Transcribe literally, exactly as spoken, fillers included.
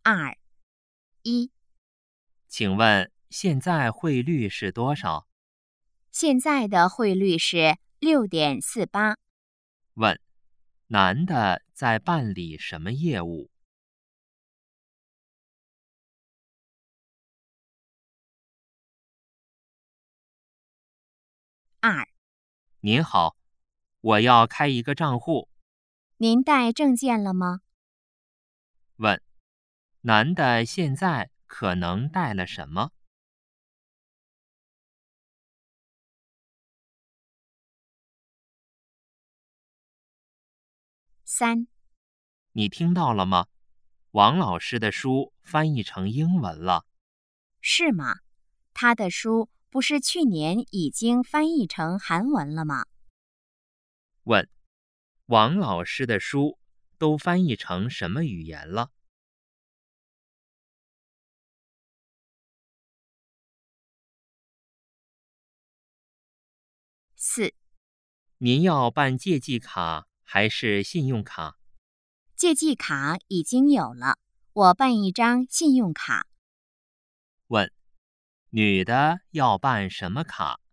二、一。 请问现在汇率是多少？ 现在的汇率是六点四八。 问：男的在办理什么业务？ 二、 您好，我要开一个账户。 您带证件了吗？ 问：男的现在可能带了什么？ 三、 你听到了吗？王老师的书翻译成英文了。 是吗？他的书不是去年已经翻译成韩文了吗？ 问：王老师的书都翻译成什么语言了？ 四、 您要办借记卡还是信用卡？ 借记卡已经有了，我办一张信用卡。 问：女的要办什么卡？